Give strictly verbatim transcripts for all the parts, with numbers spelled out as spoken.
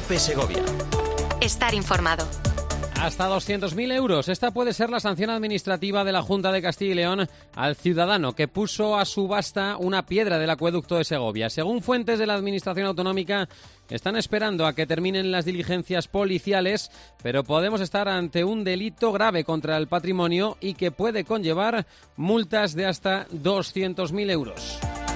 COPE Segovia. Estar informado. Hasta doscientos mil euros. Esta puede ser la sanción administrativa de la Junta de Castilla y León al ciudadano que puso a subasta una piedra del acueducto de Segovia. Según fuentes de la Administración Autonómica, están esperando a que terminen las diligencias policiales, pero podemos estar ante un delito grave contra el patrimonio y que puede conllevar multas de hasta doscientos mil euros.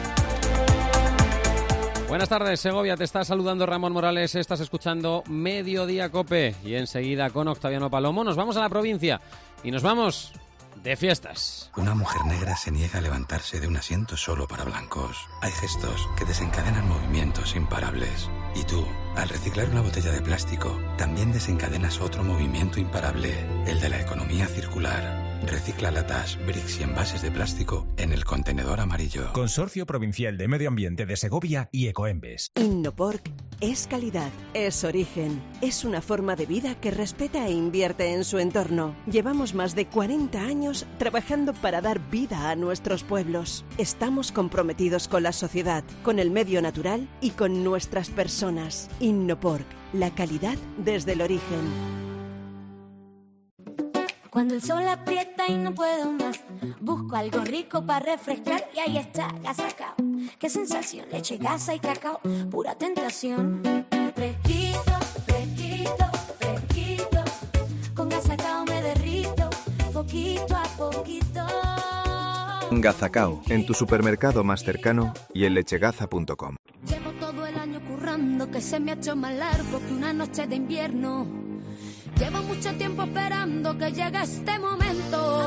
Buenas tardes, Segovia, te está saludando Ramón Morales, estás escuchando Mediodía COPE y enseguida con Octaviano Palomo nos vamos a la provincia y nos vamos de fiestas. Una mujer negra se niega a levantarse de un asiento solo para blancos. Hay gestos que desencadenan movimientos imparables. Y tú, al reciclar una botella de plástico, también desencadenas otro movimiento imparable, el de la economía circular. Recicla latas, bricks y envases de plástico en el contenedor amarillo. Consorcio Provincial de Medio Ambiente de Segovia y Ecoembes. Innopork es calidad, es origen, es una forma de vida que respeta e invierte en su entorno. Llevamos más de cuarenta años trabajando para dar vida a nuestros pueblos. Estamos comprometidos con la sociedad, con el medio natural y con nuestras personas. Innopork, la calidad desde el origen. Cuando el sol aprieta y no puedo más, busco algo rico para refrescar y ahí está, Gasacao. Qué sensación, leche, gasa y cacao, pura tentación. Fresquito, fresquito, fresquito, con Gasacao me derrito, poquito a poquito. Gasacao, en tu supermercado más cercano y en lechegaza punto com. Llevo todo el año currando que se me ha hecho más largo que una noche de invierno. Llevo mucho tiempo esperando que llegue este momento.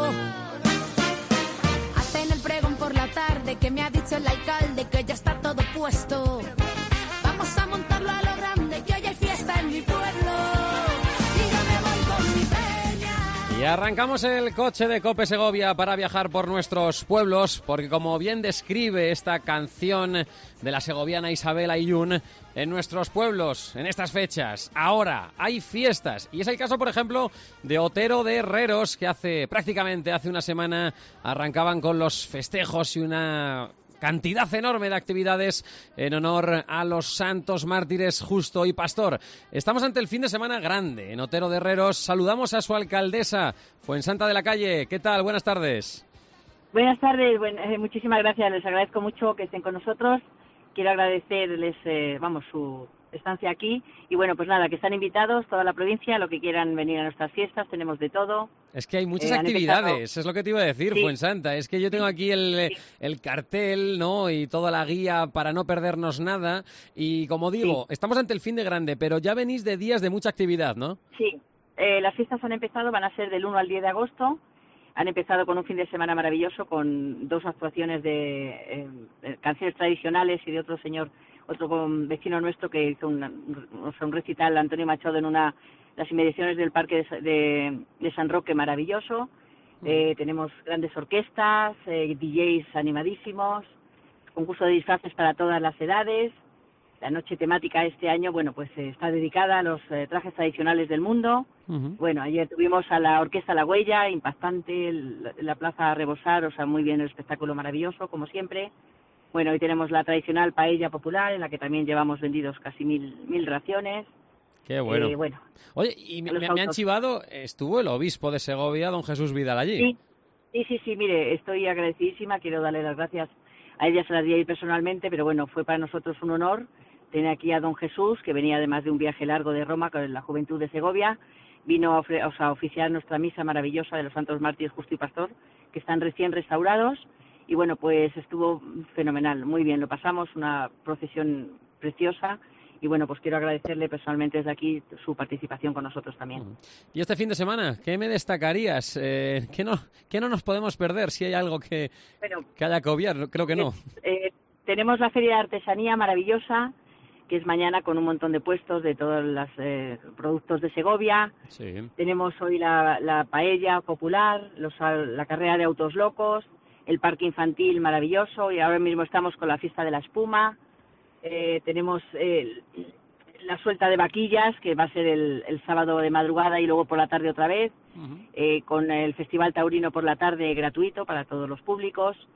Hasta en el pregón por la tarde que me ha dicho el alcalde que ya está todo puesto. Vamos a montarlo a lo grande, que hoy hay fiesta en mi pueblo. Y yo me voy con mi peña. Y arrancamos el coche de COPE Segovia para viajar por nuestros pueblos, porque como bien describe esta canción de la segoviana Isabel Aiyún, en nuestros pueblos, en estas fechas, ahora hay fiestas. Y es el caso, por ejemplo, de Otero de Herreros, que hace prácticamente hace una semana arrancaban con los festejos y una cantidad enorme de actividades en honor a los santos mártires Justo y Pastor. Estamos ante el fin de semana grande en Otero de Herreros. Saludamos a su alcaldesa, Fuensanta de la Calle. ¿Qué tal? Buenas tardes. Buenas tardes, bueno, eh, muchísimas gracias. Les agradezco mucho que estén con nosotros. Quiero agradecerles, eh, vamos, su estancia aquí. Y bueno, pues nada, que están invitados, toda la provincia, lo que quieran venir a nuestras fiestas, tenemos de todo. Es que hay muchas eh, actividades, empezado... es lo que te iba a decir, sí. Fuensanta. Es que yo tengo aquí el, sí. el cartel, ¿no? Y toda la guía para no perdernos nada. Y como digo, sí. estamos ante el fin de grande, pero ya venís de días de mucha actividad, ¿no? Sí, eh, las fiestas han empezado, van a ser del uno al diez de agosto. Han empezado con un fin de semana maravilloso, con dos actuaciones de eh, canciones tradicionales y de otro señor, otro vecino nuestro que hizo una, un recital, Antonio Machado, en una las inmediaciones del Parque de, de, de San Roque, maravilloso. Eh, tenemos grandes orquestas, eh, D Js animadísimos, concurso de disfraces para todas las edades. La noche temática este año, bueno, pues eh, está dedicada a los eh, trajes tradicionales del mundo. Uh-huh. Bueno, ayer tuvimos a la Orquesta La Huella, impactante, el, la plaza a rebosar, o sea, muy bien, el espectáculo maravilloso, como siempre. Bueno, hoy tenemos la tradicional paella popular, en la que también llevamos vendidos casi mil, mil raciones. Qué bueno. Eh, bueno. Oye, y me, me han chivado, estuvo el obispo de Segovia, don Jesús Vidal, allí. Sí, sí, sí, sí, mire, estoy agradecidísima, quiero darle las gracias. A ella se las di a ir personalmente, pero bueno, fue para nosotros un honor tener aquí a don Jesús, que venía además de un viaje largo de Roma con la Juventud de Segovia. Vino a, ofre- o sea, a oficiar nuestra misa maravillosa de los santos mártires Justo y Pastor, que están recién restaurados. Y bueno, pues estuvo fenomenal, muy bien, lo pasamos, una procesión preciosa. Y bueno, pues quiero agradecerle personalmente desde aquí su participación con nosotros también. Y este fin de semana, ¿qué me destacarías? Eh, ¿qué, no, ¿Qué no nos podemos perder si hay algo que, bueno, que haya que obviar? Creo que no. Eh, tenemos la Feria de Artesanía maravillosa, que es mañana con un montón de puestos de todos los eh, productos de Segovia. Sí. Tenemos hoy la, la paella popular, los, la carrera de autos locos, el parque infantil maravilloso, y ahora mismo estamos con la fiesta de la espuma. Eh, tenemos eh, la suelta de vaquillas, que va a ser el, el sábado de madrugada y luego por la tarde otra vez, uh-huh. eh, con el Festival Taurino por la tarde gratuito para todos los públicos.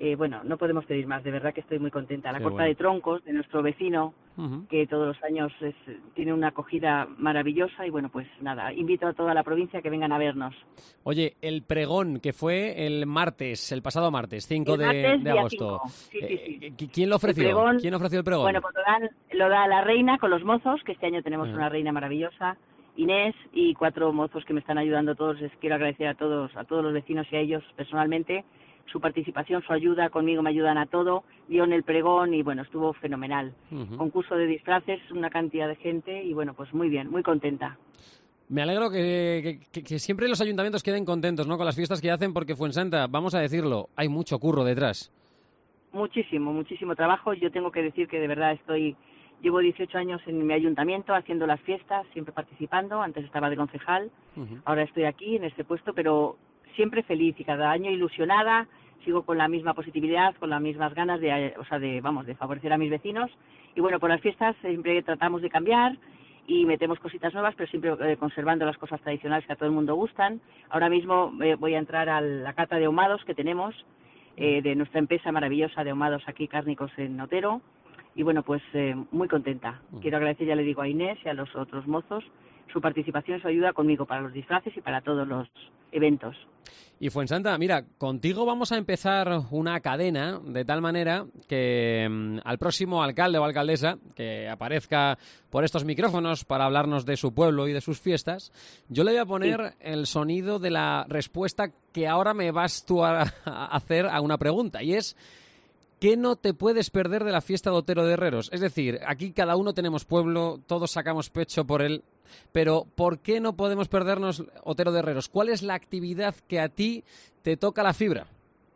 Eh, bueno, no podemos pedir más, de verdad que estoy muy contenta. La Qué corta bueno. de troncos de nuestro vecino, Uh-huh. que todos los años es, tiene una acogida maravillosa y bueno, pues nada, invito a toda la provincia que vengan a vernos. Oye, el pregón que fue el martes, el pasado martes, cinco El de, martes, de día agosto. cinco. Sí, sí, sí. Eh, ¿Quién lo ofreció? El pregón, ¿Quién ofreció el pregón? Bueno, pues lo, dan, lo da la reina con los mozos, que este año tenemos Uh-huh. una reina maravillosa, Inés, y cuatro mozos que me están ayudando todos. Les quiero agradecer a todos, a todos los vecinos y a ellos personalmente su participación, su ayuda, conmigo me ayudan a todo, dieron el pregón y bueno, estuvo fenomenal. Uh-huh. Concurso de disfraces, una cantidad de gente y bueno, pues muy bien, muy contenta. Me alegro que, que, que siempre los ayuntamientos queden contentos, ¿no?, con las fiestas que hacen, porque Fuensanta, vamos a decirlo, hay mucho curro detrás. Muchísimo, muchísimo trabajo. Yo tengo que decir que de verdad estoy, llevo dieciocho años en mi ayuntamiento haciendo las fiestas, siempre participando. Antes estaba de concejal, Uh-huh. ahora estoy aquí en este puesto, pero siempre feliz y cada año ilusionada. Sigo con la misma positividad, con las mismas ganas de, o sea, de, vamos, de favorecer a mis vecinos. Y bueno, por las fiestas siempre tratamos de cambiar y metemos cositas nuevas, pero siempre eh, conservando las cosas tradicionales que a todo el mundo gustan. Ahora mismo eh, voy a entrar a la cata de ahumados que tenemos, eh, de nuestra empresa maravillosa de ahumados aquí, cárnicos en Otero. Y bueno, pues eh, muy contenta. Quiero agradecer, ya le digo, a Inés y a los otros mozos su participación y su ayuda conmigo para los disfraces y para todos los eventos. Y Fuensanta, mira, contigo vamos a empezar una cadena de tal manera que mmm, al próximo alcalde o alcaldesa que aparezca por estos micrófonos para hablarnos de su pueblo y de sus fiestas, yo le voy a poner sí. el sonido de la respuesta que ahora me vas tú a, a hacer a una pregunta, y es: ¿qué no te puedes perder de la fiesta de Otero de Herreros? Es decir, aquí cada uno tenemos pueblo, todos sacamos pecho por él, pero ¿por qué no podemos perdernos Otero de Herreros? ¿Cuál es la actividad que a ti te toca la fibra?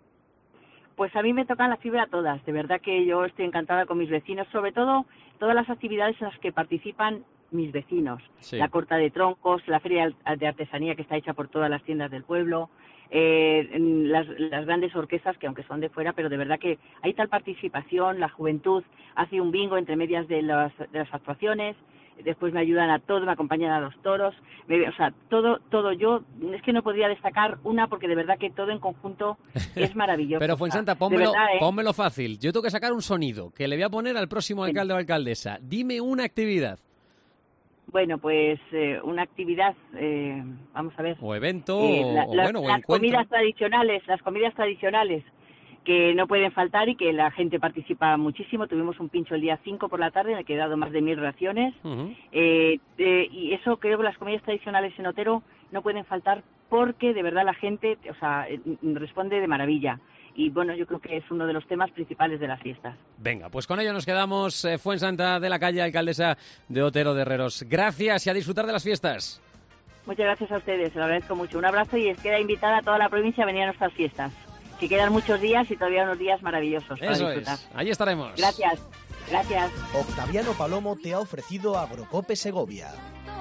Pues a mí me tocan la fibra todas. De verdad que yo estoy encantada con mis vecinos, sobre todo todas las actividades en las que participan mis vecinos. Sí. La corta de troncos, la feria de artesanía que está hecha por todas las tiendas del pueblo, eh, las, las grandes orquestas que aunque son de fuera, pero de verdad que hay tal participación, la juventud hace un bingo entre medias de las, de las actuaciones. Después me ayudan a todo, me acompañan a los toros, me, o sea, todo, todo. Yo es que no podría destacar una porque de verdad que todo en conjunto es maravilloso. Pero Fuensanta, pónmelo, verdad, ¿eh? pónmelo fácil. Yo tengo que sacar un sonido que le voy a poner al próximo alcalde sí. o alcaldesa. Dime una actividad. Bueno, pues eh, una actividad, eh, vamos a ver. O evento, eh, la, o, la, bueno, o las encuentro. comidas tradicionales, las comidas tradicionales. que no pueden faltar y que la gente participa muchísimo. Tuvimos un pincho el día cinco por la tarde en el que he dado más de mil raciones. Uh-huh. eh, eh, y eso creo que las comidas tradicionales en Otero no pueden faltar porque de verdad la gente, o sea, responde de maravilla. Y bueno, yo creo que es uno de los temas principales de las fiestas. Venga, pues con ello nos quedamos. Eh, Fuensanta de la Calle, alcaldesa de Otero de Herreros. Gracias y a disfrutar de las fiestas. Muchas gracias a ustedes, se lo agradezco mucho. Un abrazo y es queda invitada a toda la provincia a venir a nuestras fiestas. Que quedan muchos días y todavía unos días maravillosos para Eso disfrutar. Es, ahí estaremos. Gracias, gracias. Octaviano Palomo te ha ofrecido Agrocope Segovia.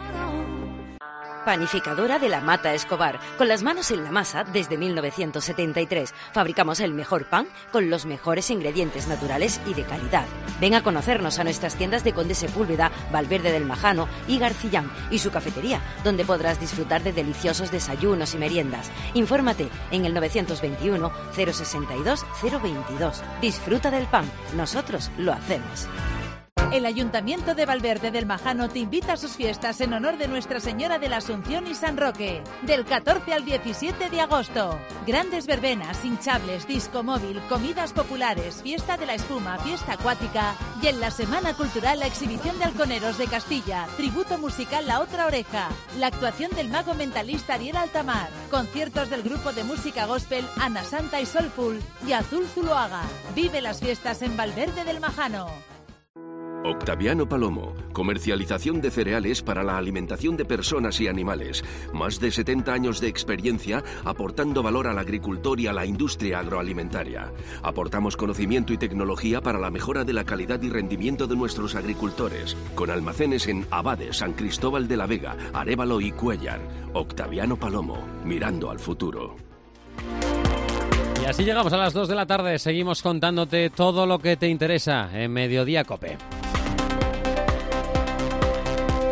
Panificadora de la Mata Escobar, con las manos en la masa desde mil novecientos setenta y tres. Fabricamos el mejor pan con los mejores ingredientes naturales y de calidad. Ven a conocernos a nuestras tiendas de Conde Sepúlveda, Valverde del Majano y Garcillán y su cafetería, donde podrás disfrutar de deliciosos desayunos y meriendas. Infórmate en el novecientos veintiuno, cero sesenta y dos, cero veintidós. Disfruta del pan, nosotros lo hacemos. El Ayuntamiento de Valverde del Majano te invita a sus fiestas en honor de Nuestra Señora de la Asunción y San Roque, del catorce al diecisiete de agosto. Grandes verbenas, hinchables, disco móvil, comidas populares, fiesta de la espuma, fiesta acuática y en la Semana Cultural la exhibición de halconeros de Castilla, tributo musical La Otra Oreja, la actuación del mago mentalista Ariel Altamar, conciertos del grupo de música gospel Ana Santa y Soulful y Azul Zuloaga. Vive las fiestas en Valverde del Majano. Octaviano Palomo, comercialización de cereales para la alimentación de personas y animales. Más de setenta años de experiencia aportando valor al agricultor y a la industria agroalimentaria. Aportamos conocimiento y tecnología para la mejora de la calidad y rendimiento de nuestros agricultores. Con almacenes en Abade, San Cristóbal de la Vega, Arévalo y Cuéllar. Octaviano Palomo, mirando al futuro. Y así llegamos a las dos de la tarde. Seguimos contándote todo lo que te interesa en Mediodía COPE.